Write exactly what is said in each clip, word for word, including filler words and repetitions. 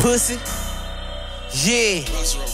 pussy. Yeah.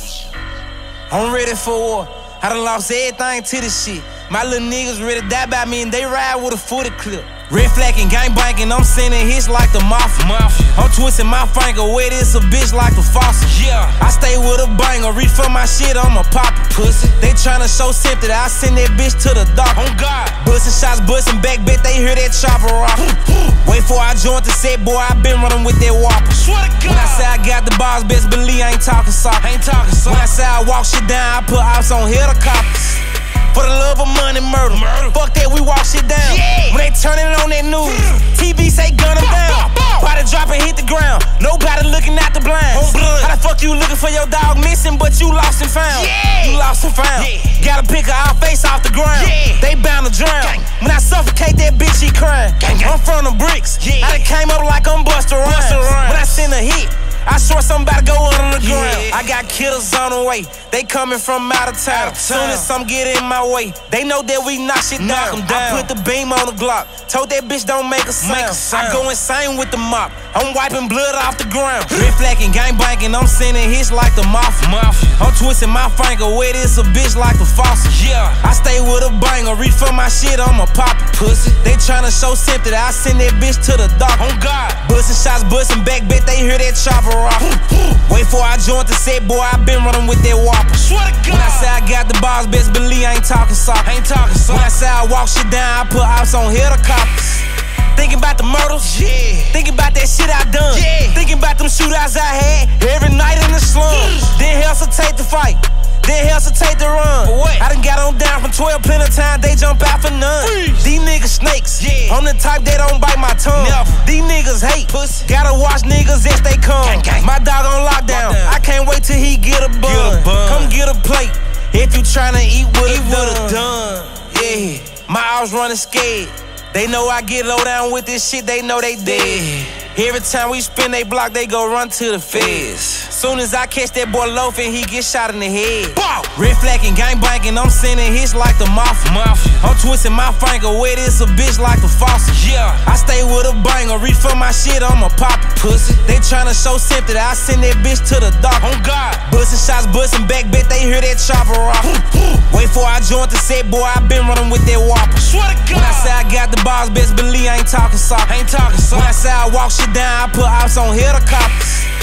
I'm ready for war. I done lost everything to this shit. My little niggas ready to die by me and they ride with a forty clip. Red flag and gang banking, I'm sending hits like the mafia. Mafia. I'm twisting my finger, wet this a bitch like the faucet. Yeah. I stay with a banger, reach for my shit, I'ma pop it, pussy. They tryna show sympathy, I send that bitch to the doctor. On God. Bustin' shots, bustin' back, bet they hear that chopper rock. Wait for I joined the set, boy, I been running with that whopper. Swear to God. When I say I got the bars, best believe I ain't talking soft. Ain't talking soft. When I say I walk shit down, I put ops on helicopters. For the love of money, murder. murder. Fuck that, we walk shit down. Yeah. When they turn it on that news, T V say gun them down. Body drop and hit the ground. Nobody looking out the blinds. How the fuck you looking for your dog missing, but you lost and found? Yeah. You lost and found. Yeah. Gotta pick her our face off the ground. Yeah. They bound to drown. Gang. When I suffocate that bitch, she crying. Gang, gang. I'm from the bricks. Yeah. I done came up like I'm Busta Rhymes. When I send a hit, I swear somebody go under the ground. Yeah. I got killers on the way. They coming from out of town. Out of town. Soon as some get in my way, they know that we knock shit knock down. down. I put the beam on the Glock. Told that bitch don't make a sound. Make a sound. I go insane with the mop. I'm wiping blood off the ground. Red flag and gang banking, I'm sending hits like the mafia. Mafia. I'm twisting my finger, wet this a bitch like the faucet. Yeah. I stay with a banger, reach for my shit, I'ma pop it, pussy. They tryna show sympathy, I send that bitch to the doctor. On God. Bustin' shots, bustin' back, bet they hear that chopper rock. Wait for I joined the set, boy, I been running with that whopper. Swear to God. When I say I got the bars, best believe I ain't talking soft. Ain't talking soft. When I say I walk shit down, I put ops on helicopters. Thinking about the murders, yeah. Thinking about that shit I done, yeah. Thinking about them shootouts I had every night in the slum. Then hesitate to fight, then hesitate to run. For what? I done got on down from twelve plenty of time, they jump out for none. Freeze. These niggas snakes, yeah. I'm the type that don't bite my tongue. Never. These niggas hate, pussy. Gotta watch niggas as they come. Gang, gang. My dog on lockdown. lockdown, I can't wait till he get a bun. Get a bun. Come get a plate, if you tryna eat what it done. done. Yeah, my ops running scared. They know I get low down with this shit, they know they dead. Every time we spin they block, they go run to the feds. Soon as I catch that boy loafing, he get shot in the head. Bow. Red flag and gang banking, I'm sending hits like the mafia. Mafia. I'm twisting my finger, wet this a bitch like the faucet. Yeah. I stay with a banger, reach for my shit, I'ma pop it, pussy. They tryna show sympathy, I send that bitch to the doctor. On God. Bustin' shots, bustin' back, bet they hear that chopper rock. Wait for I joined the set, boy, I been running with that whopper. Swear to God. When I say I got the bars, best believe I ain't talking soft. Ain't talking soft. When I say I walk shit down, I put ops on helicopters.